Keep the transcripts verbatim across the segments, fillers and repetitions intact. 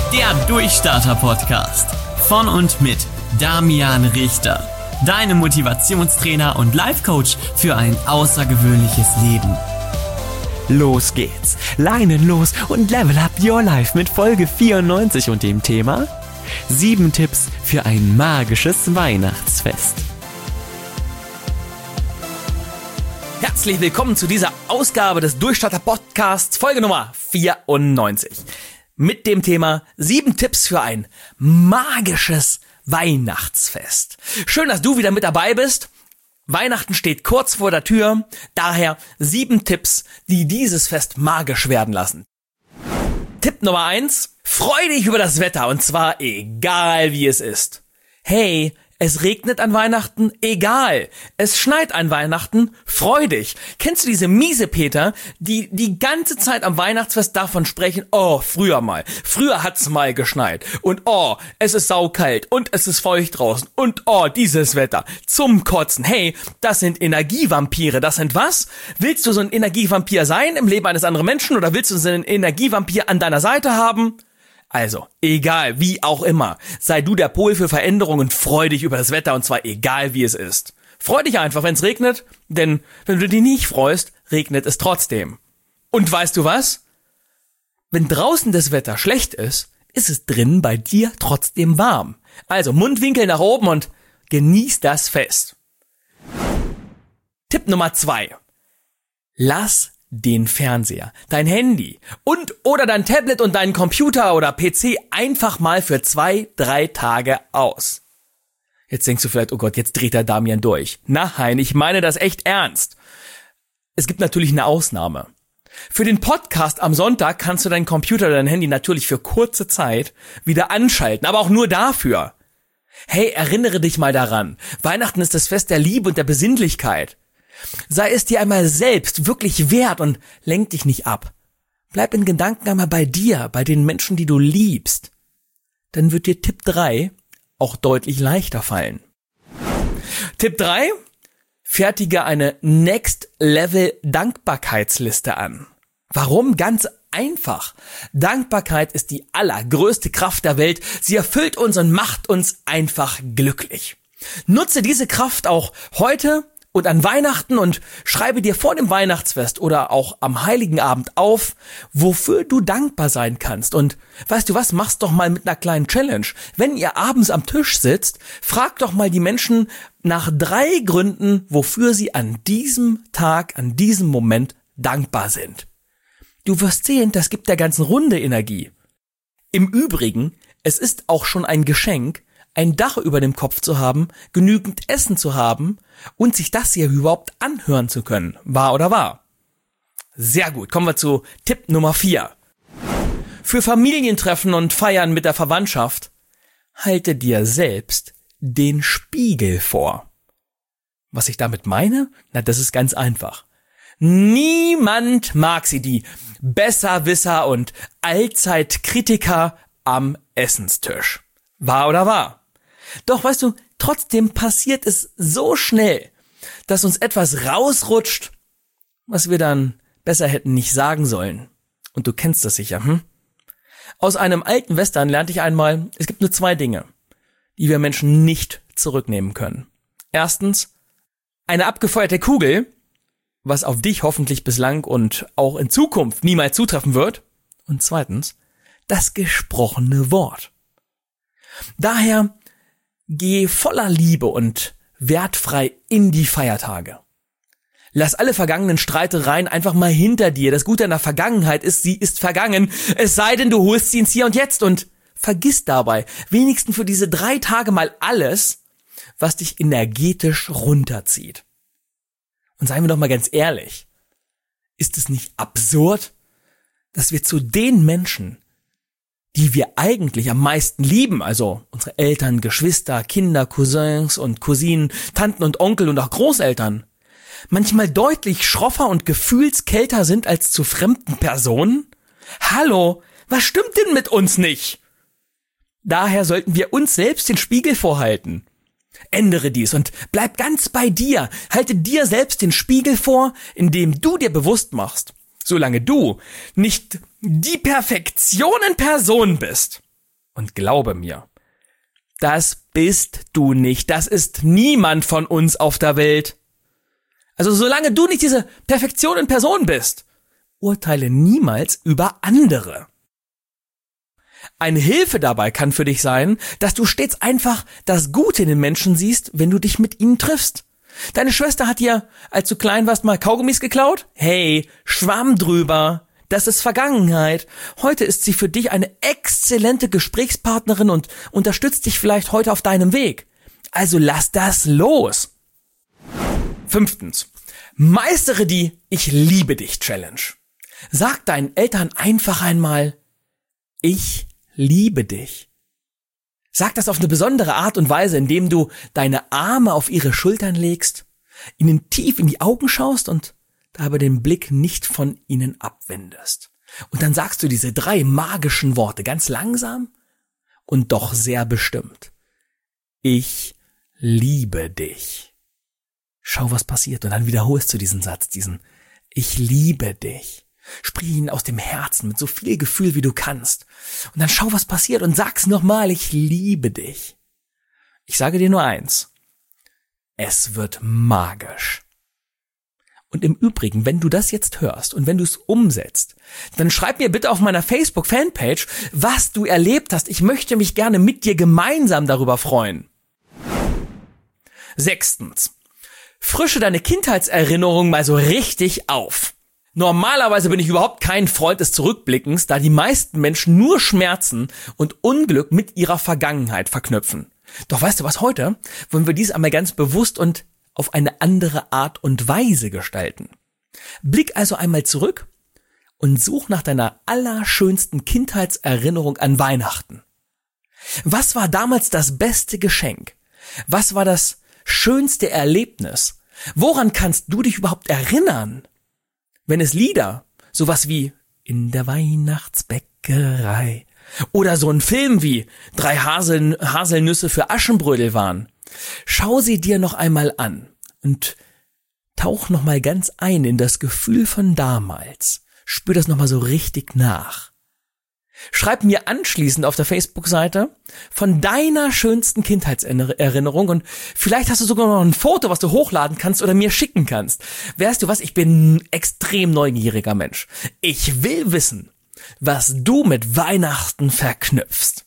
Der Durchstarter-Podcast von und mit Damian Richter. Deine Motivationstrainer und Life-Coach für ein außergewöhnliches Leben. Los geht's, Leinen los und level up your life mit Folge vierundneunzig und dem Thema sieben Tipps für ein magisches Weihnachtsfest. Herzlich willkommen zu dieser Ausgabe des Durchstarter-Podcasts, Folge Nummer vierundneunzig. Mit dem Thema sieben Tipps für ein magisches Weihnachtsfest. Schön, dass du wieder mit dabei bist. Weihnachten steht kurz vor der Tür, daher sieben Tipps, die dieses Fest magisch werden lassen. Tipp Nummer eins, freu dich über das Wetter und zwar egal wie es ist. Hey, es regnet an Weihnachten? Egal. Es schneit an Weihnachten? Freu dich. Kennst du diese Miesepeter, die die ganze Zeit am Weihnachtsfest davon sprechen, oh, früher mal, früher hat's mal geschneit und oh, es ist saukalt und es ist feucht draußen und oh, dieses Wetter, zum Kotzen. Hey, das sind Energievampire, das sind was? Willst du so ein Energievampir sein im Leben eines anderen Menschen oder willst du so einen Energievampir an deiner Seite haben? Also, egal, wie auch immer, sei du der Pol für Veränderung und freu dich über das Wetter und zwar egal wie es ist. Freu dich einfach, wenn es regnet, denn wenn du dich nicht freust, regnet es trotzdem. Und weißt du was? Wenn draußen das Wetter schlecht ist, ist es drinnen bei dir trotzdem warm. Also Mundwinkel nach oben und genieß das Fest. Tipp Nummer zwei. Lass den Fernseher, dein Handy und oder dein Tablet und deinen Computer oder P C einfach mal für zwei, drei Tage aus. Jetzt denkst du vielleicht, oh Gott, jetzt dreht der Damian durch. Nein, ich meine das echt ernst. Es gibt natürlich eine Ausnahme. Für den Podcast am Sonntag kannst du deinen Computer oder dein Handy natürlich für kurze Zeit wieder anschalten, aber auch nur dafür. Hey, erinnere dich mal daran. Weihnachten ist das Fest der Liebe und der Besinnlichkeit. Sei es dir einmal selbst wirklich wert und lenk dich nicht ab. Bleib in Gedanken einmal bei dir, bei den Menschen, die du liebst. Dann wird dir Tipp drei auch deutlich leichter fallen. Tipp drei: Fertige eine Next-Level-Dankbarkeitsliste an. Warum? Ganz einfach. Dankbarkeit ist die allergrößte Kraft der Welt. Sie erfüllt uns und macht uns einfach glücklich. Nutze diese Kraft auch heute und an Weihnachten und schreibe dir vor dem Weihnachtsfest oder auch am Heiligen Abend auf, wofür du dankbar sein kannst. Und weißt du was, mach's doch mal mit einer kleinen Challenge. Wenn ihr abends am Tisch sitzt, frag doch mal die Menschen nach drei Gründen, wofür sie an diesem Tag, an diesem Moment dankbar sind. Du wirst sehen, das gibt der ganzen Runde Energie. Im Übrigen, es ist auch schon ein Geschenk, ein Dach über dem Kopf zu haben, genügend Essen zu haben und sich das hier überhaupt anhören zu können. Wahr oder wahr? Sehr gut, kommen wir zu Tipp Nummer vier. Für Familientreffen und Feiern mit der Verwandtschaft, halte dir selbst den Spiegel vor. Was ich damit meine? Na, das ist ganz einfach. Niemand mag sie, die Besserwisser und Allzeitkritiker am Essenstisch. Wahr oder wahr? Doch weißt du, trotzdem passiert es so schnell, dass uns etwas rausrutscht, was wir dann besser hätten nicht sagen sollen. Und du kennst das sicher, hm? Aus einem alten Western lernte ich einmal, es gibt nur zwei Dinge, die wir Menschen nicht zurücknehmen können. Erstens, eine abgefeuerte Kugel, was auf dich hoffentlich bislang und auch in Zukunft niemals zutreffen wird. Und zweitens, das gesprochene Wort. Daher geh voller Liebe und wertfrei in die Feiertage. Lass alle vergangenen Streitereien einfach mal hinter dir. Das Gute an der Vergangenheit ist, sie ist vergangen. Es sei denn, du holst sie ins Hier und Jetzt und vergiss dabei wenigstens für diese drei Tage mal alles, was dich energetisch runterzieht. Und seien wir doch mal ganz ehrlich, ist es nicht absurd, dass wir zu den Menschen, die wir eigentlich am meisten lieben, also unsere Eltern, Geschwister, Kinder, Cousins und Cousinen, Tanten und Onkel und auch Großeltern, manchmal deutlich schroffer und gefühlskälter sind als zu fremden Personen? Hallo, was stimmt denn mit uns nicht? Daher sollten wir uns selbst den Spiegel vorhalten. Ändere dies und bleib ganz bei dir. Halte dir selbst den Spiegel vor, indem du dir bewusst machst, solange du nicht die Perfektion in Person bist, Und glaube mir, das bist du nicht. Das ist niemand von uns auf der Welt. Also solange du nicht diese Perfektion in Person bist, urteile niemals über andere. Eine Hilfe dabei kann für dich sein, dass du stets einfach das Gute in den Menschen siehst, wenn du dich mit ihnen triffst. Deine Schwester hat dir, als du klein warst, mal Kaugummis geklaut? Hey, schwamm drüber. Das ist Vergangenheit. Heute ist sie für dich eine exzellente Gesprächspartnerin und unterstützt dich vielleicht heute auf deinem Weg. Also lass das los. Fünftens. Meistere die Ich liebe dich Challenge. Sag deinen Eltern einfach einmal, ich liebe dich. Sag das auf eine besondere Art und Weise, indem du deine Arme auf ihre Schultern legst, ihnen tief in die Augen schaust und dabei den Blick nicht von ihnen abwendest. Und dann sagst du diese drei magischen Worte ganz langsam und doch sehr bestimmt. Ich liebe dich. Schau, was passiert. Und dann wiederholst du diesen Satz, diesen Ich liebe dich. Sprich ihn aus dem Herzen mit so viel Gefühl, wie du kannst. Und dann schau, was passiert und sag's nochmal, ich liebe dich. Ich sage dir nur eins. Es wird magisch. Und im Übrigen, wenn du das jetzt hörst und wenn du es umsetzt, dann schreib mir bitte auf meiner Facebook-Fanpage, was du erlebt hast. Ich möchte mich gerne mit dir gemeinsam darüber freuen. Sechstens. Frische deine Kindheitserinnerungen mal so richtig auf. Normalerweise bin ich überhaupt kein Freund des Zurückblickens, da die meisten Menschen nur Schmerzen und Unglück mit ihrer Vergangenheit verknüpfen. Doch weißt du was, heute wollen wir dies einmal ganz bewusst und auf eine andere Art und Weise gestalten. Blick also einmal zurück und such nach deiner allerschönsten Kindheitserinnerung an Weihnachten. Was war damals das beste Geschenk? Was war das schönste Erlebnis? Woran kannst du dich überhaupt erinnern? Wenn es Lieder, sowas wie In der Weihnachtsbäckerei oder so ein Film wie Drei Hasel, Haselnüsse für Aschenbrödel waren, schau sie dir noch einmal an und tauch noch mal ganz ein in das Gefühl von damals. Spür das noch mal so richtig nach. Schreib mir anschließend auf der Facebook-Seite von deiner schönsten Kindheitserinnerung und vielleicht hast du sogar noch ein Foto, was du hochladen kannst oder mir schicken kannst. Weißt du was? Ich bin ein extrem neugieriger Mensch. Ich will wissen, was du mit Weihnachten verknüpfst.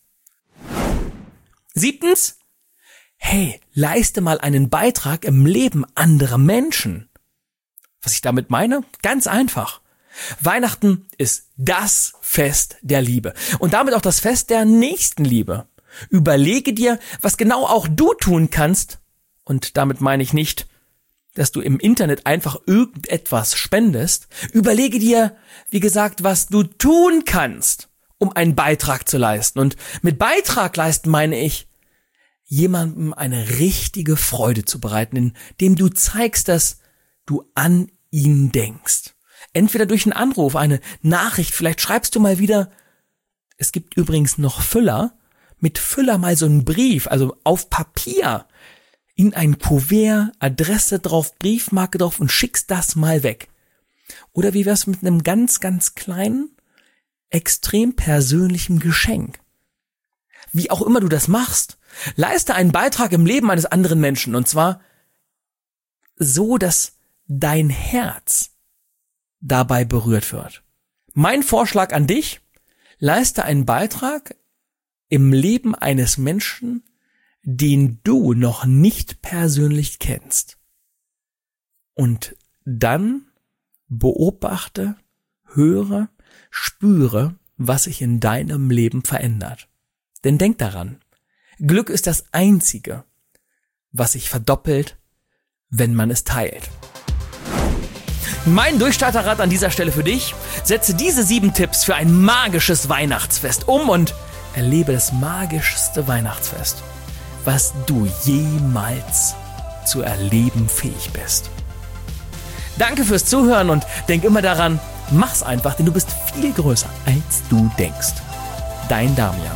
Siebtens. Hey, leiste mal einen Beitrag im Leben anderer Menschen. Was ich damit meine? Ganz einfach. Weihnachten ist das Fest der Liebe und damit auch das Fest der Nächstenliebe. Überlege dir, was genau auch du tun kannst, und damit meine ich nicht, dass du im Internet einfach irgendetwas spendest. Überlege dir, wie gesagt, was du tun kannst, um einen Beitrag zu leisten. Und mit Beitrag leisten meine ich, jemandem eine richtige Freude zu bereiten, indem du zeigst, dass du an ihn denkst. Entweder durch einen Anruf, eine Nachricht, vielleicht schreibst du mal wieder, es gibt übrigens noch Füller, mit Füller mal so einen Brief, also auf Papier, in ein Kuvert, Adresse drauf, Briefmarke drauf und schickst das mal weg. Oder wie wär's mit einem ganz, ganz kleinen, extrem persönlichen Geschenk? Wie auch immer du das machst, leiste einen Beitrag im Leben eines anderen Menschen, und zwar so, dass dein Herz dabei berührt wird. Mein Vorschlag an dich, leiste einen Beitrag im Leben eines Menschen, den du noch nicht persönlich kennst. Und dann beobachte, höre, spüre, was sich in deinem Leben verändert. Denn denk daran, Glück ist das Einzige, was sich verdoppelt, wenn man es teilt. Mein Durchstarterrat an dieser Stelle für dich: Setze diese sieben Tipps für ein magisches Weihnachtsfest um und erlebe das magischste Weihnachtsfest, was du jemals zu erleben fähig bist. Danke fürs Zuhören und denk immer daran, mach's einfach, denn du bist viel größer, als du denkst. Dein Damian.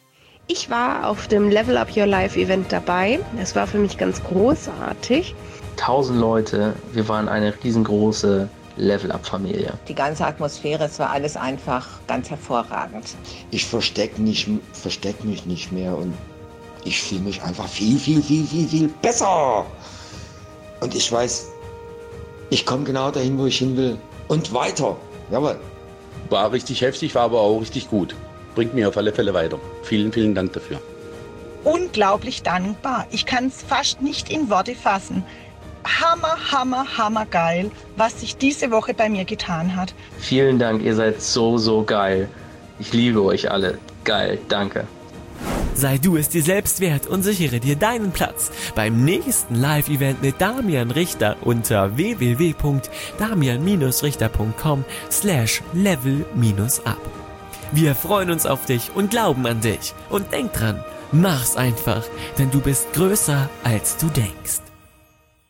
Ich war auf dem Level Up Your Life Event dabei. Es war für mich ganz großartig. tausend Leute. Wir waren eine riesengroße Level-Up-Familie. Die ganze Atmosphäre, es war alles einfach ganz hervorragend. Ich verstecke nicht, versteck mich nicht mehr und ich fühle mich einfach viel, viel, viel, viel, viel besser. Und ich weiß, ich komme genau dahin, wo ich hin will. Und weiter. Jawohl. War richtig heftig, war aber auch richtig gut. Bringt mir auf alle Fälle weiter. Vielen, vielen Dank dafür. Unglaublich dankbar. Ich kann es fast nicht in Worte fassen. Hammer, hammer, hammer geil, was sich diese Woche bei mir getan hat. Vielen Dank, ihr seid so, so geil. Ich liebe euch alle. Geil, danke. Sei du es dir selbst wert und sichere dir deinen Platz beim nächsten Live-Event mit Damian Richter unter w w w punkt damian richter punkt com slash level up. Wir freuen uns auf dich und glauben an dich. Und denk dran, mach's einfach, denn du bist größer, als du denkst.